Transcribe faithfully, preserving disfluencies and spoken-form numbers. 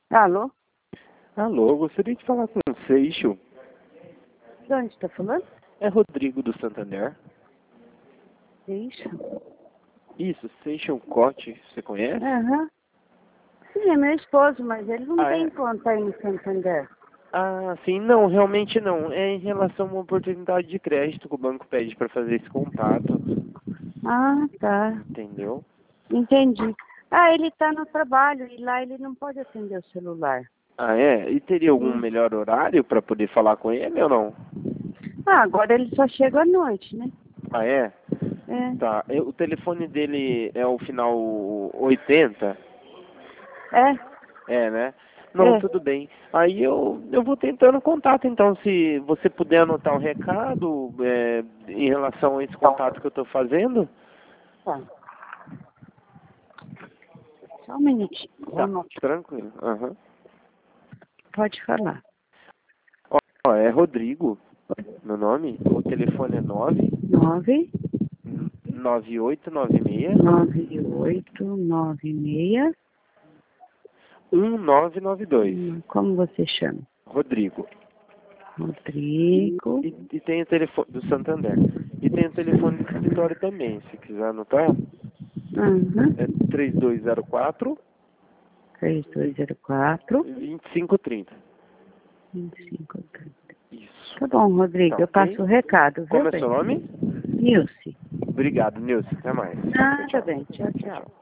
Alô? Alô, gostaria de falar com o Seixo. De onde está falando? É Rodrigo do Santander. Deixa. Isso, Seixo Cote, você conhece? Aham. Sim, é meu esposo, mas ele não Ah, tem é? conta aí no Santander. Ah, sim, não, realmente não. É em relação a uma oportunidade de crédito que o banco pede para fazer esse contato. Ah, tá. Entendeu? Entendi. Ah, ele está no trabalho e lá ele não pode atender o celular. Ah, é? E teria algum Sim. melhor horário para poder falar com ele ou não? Ah, agora ele só chega à noite, né? Ah, é? É. Tá. Eu- O telefone dele é o final oitenta? É? É, né? Não, É. tudo bem. Aí eu, eu vou tentando contato, então, se você puder anotar o recado é, em relação a esse contato que eu estou fazendo. Tá. Só um minutinho. Vou Tá, anotar. tranquilo. Aham. Pode falar. Ó, ó, é Rodrigo, meu nome. O telefone é nove Nove, nove oito nove seis nove, oito, nove, seis. um nove nove dois. Hum, Como você chama? Rodrigo. Rodrigo. E, e tem o telefone do Santander. E tem o telefone do escritório também, se quiser anotar. Uhum. É três dois zero quatro, três dois zero quatro, vinte e cinco trinta. vinte e cinco, trinta. Isso. Tá bom, Rodrigo. Tá Eu ok? passo o recado, viu, Como é bem? seu nome? Nilce. Obrigado, Nilson. Até mais. Tchau, Nada tchau. bem. Tchau, Tchau, tchau. tchau.